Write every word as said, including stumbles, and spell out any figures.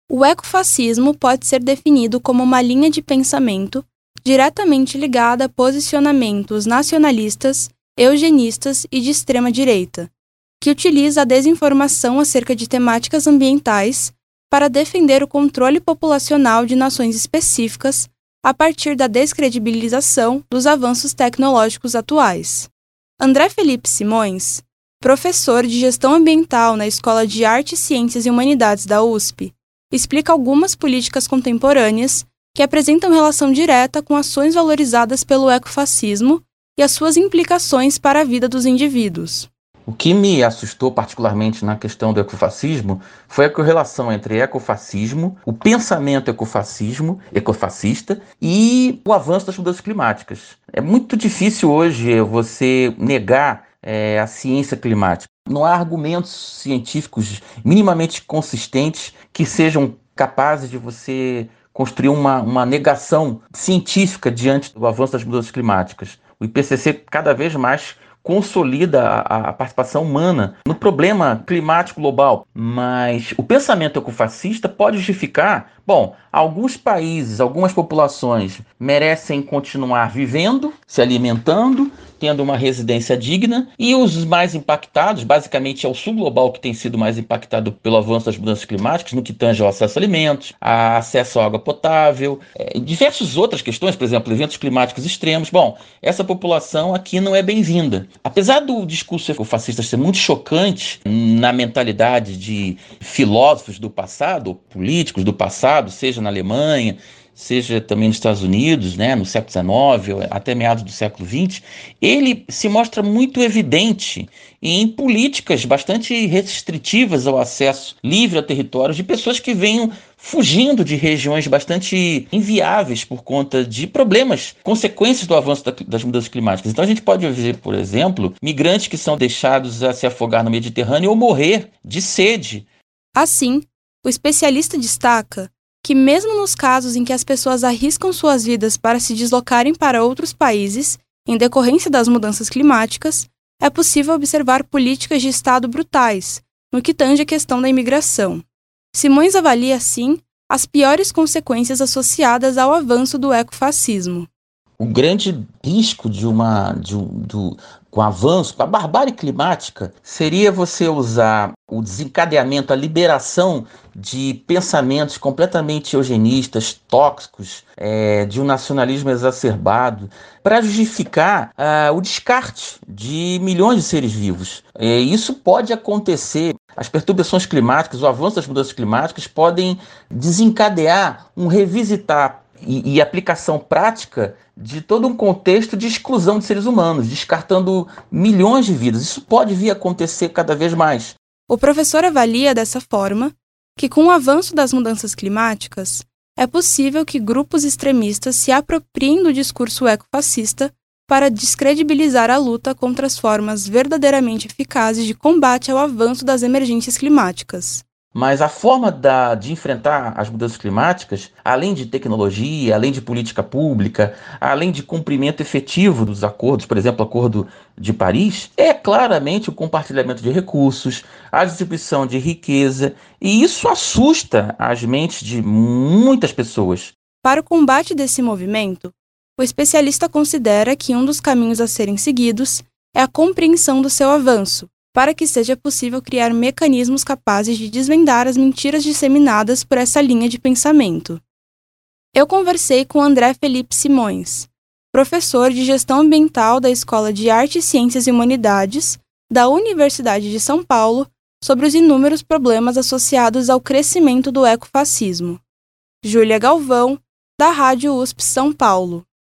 O ecofascismo pode ser definido como uma linha de pensamento diretamente ligada a posicionamentos nacionalistas, eugenistas e de extrema-direita, que utiliza a desinformação acerca de temáticas ambientais para defender o controle populacional de nações específicas a partir da descredibilização dos avanços tecnológicos atuais. André Felipe Simões, professor de Gestão Ambiental na Escola de Artes, Ciências e Humanidades da U S P, explica algumas políticas contemporâneas que apresentam relação direta com ações valorizadas pelo ecofascismo e as suas implicações para a vida dos indivíduos. O que me assustou particularmente na questão do ecofascismo foi a correlação entre ecofascismo, o pensamento ecofascismo, ecofascista e o avanço das mudanças climáticas. É muito difícil hoje você negar é, a ciência climática. Não há argumentos científicos minimamente consistentes que sejam capazes de você construir uma, uma negação científica diante do avanço das mudanças climáticas. O I P C C cada vez mais consolida a, a participação humana no problema climático global. Mas o pensamento ecofascista pode justificar, bom, alguns países, algumas populações merecem continuar vivendo, se alimentando, tendo uma residência digna, e os mais impactados, basicamente é o sul global que tem sido mais impactado pelo avanço das mudanças climáticas, no que tange ao acesso a alimentos, a acesso à água potável, é, diversas outras questões, por exemplo, eventos climáticos extremos. Bom, essa população aqui não é bem-vinda. Apesar do discurso ecofascista ser muito chocante na mentalidade de filósofos do passado, políticos do passado, seja na Alemanha, seja também nos Estados Unidos, né, no século dezenove, até meados do século vinte, ele se mostra muito evidente em políticas bastante restritivas ao acesso livre a territórios de pessoas que venham fugindo de regiões bastante inviáveis por conta de problemas, consequências do avanço das mudanças climáticas. Então a gente pode ver, por exemplo, migrantes que são deixados a se afogar no Mediterrâneo ou morrer de sede. Assim, o especialista destaca que mesmo nos casos em que as pessoas arriscam suas vidas para se deslocarem para outros países, em decorrência das mudanças climáticas, é possível observar políticas de Estado brutais, no que tange a questão da imigração. Simões avalia, assim, as piores consequências associadas ao avanço do ecofascismo. O grande risco de uma, de um, do, com o avanço, com a barbárie climática, seria você usar o desencadeamento, a liberação de pensamentos completamente eugenistas, tóxicos, é, de um nacionalismo exacerbado, para justificar ah, o descarte de milhões de seres vivos. É, isso pode acontecer. As perturbações climáticas, o avanço das mudanças climáticas podem desencadear um revisitar e, e aplicação prática de todo um contexto de exclusão de seres humanos, descartando milhões de vidas. Isso pode vir a acontecer cada vez mais. O professor avalia dessa forma que, com o avanço das mudanças climáticas, é possível que grupos extremistas se apropriem do discurso ecofascista para descredibilizar a luta contra as formas verdadeiramente eficazes de combate ao avanço das emergências climáticas. Mas a forma da, de enfrentar as mudanças climáticas, além de tecnologia, além de política pública, além de cumprimento efetivo dos acordos, por exemplo, o Acordo de Paris, é claramente o compartilhamento de recursos, a distribuição de riqueza, e isso assusta as mentes de muitas pessoas. Para o combate desse movimento, o especialista considera que um dos caminhos a serem seguidos é a compreensão do seu avanço, para que seja possível criar mecanismos capazes de desvendar as mentiras disseminadas por essa linha de pensamento. Eu conversei com André Felipe Simões, professor de Gestão Ambiental da Escola de Artes, Ciências e Humanidades da Universidade de São Paulo, sobre os inúmeros problemas associados ao crescimento do ecofascismo. Júlia Galvão, da Rádio U S P São Paulo.